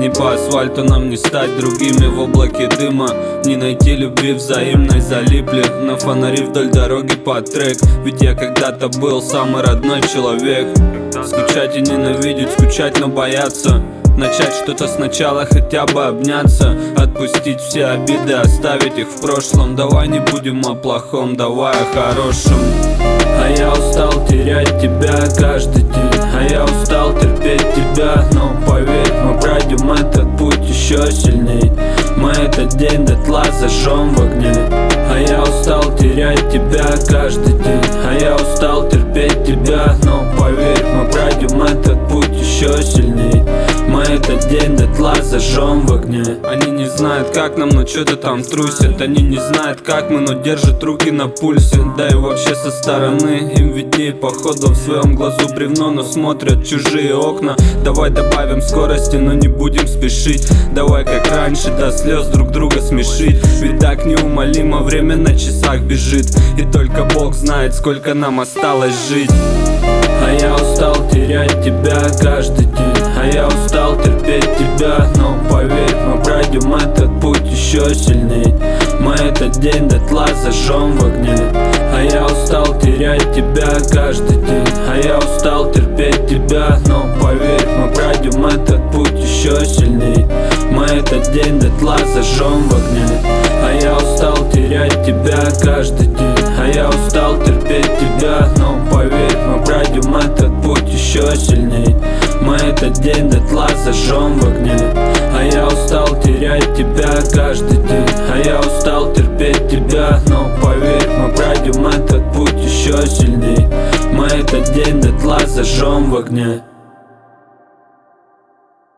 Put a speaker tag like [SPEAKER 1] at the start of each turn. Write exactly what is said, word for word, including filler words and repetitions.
[SPEAKER 1] не по асфальту, нам не стать другими в облаке дыма. Не найти любви взаимной, залипли на фонари вдоль дороги под трек. Ведь я когда-то был самый родной человек. Скучать и ненавидеть, скучать, но бояться. Начать что-то сначала, хотя бы обняться. Отпустить все обиды, оставить их в прошлом. Давай не будем о плохом, давай о хорошем. А я устал терять тебя каждый день, а я устал терпеть тебя. Но поверь, мы пройдем этот путь еще сильней. Мы этот день дотла зажжем в огне. А я устал терять тебя каждый день, а я устал терпеть тебя. Но поверь, мы пройдем этот путь еще сильней. Мы этот день дотла зажжем в огне. Они не знают, как нам, но что-то там трусят. Они не знают, как мы, но держат руки на пульсе. Да и вообще со стороны им видней, походу в своем глазу бревно, но смотрят чужие окна. Давай добавим скорости, но не будем спешить. Давай как раньше до слез друг друга смешить. Ведь так неумолимо время на часах бежит, и только Бог знает, сколько нам осталось жить. А я устал терять тебя каждый день, а я устал терпеть тебя. Но поверь, мы пройдем этот путь еще сильней. Мы этот день дотла зажжем в огне. А я устал терять тебя каждый день, а я устал терпеть тебя. Но поверь, мы пройдем этот путь еще сильней. Мы этот день дотла зажжем в огне. А я устал терять тебя каждый день, а я устал терпеть тебя. Но поверь, мы пройдем этот путь еще сильней. Мы этот день дотла зажжем в огне. А я устал терять тебя каждый день, а я устал терпеть тебя. Но поверь, мы пройдем этот путь еще сильней. Мы этот день дотла зажжем в огне.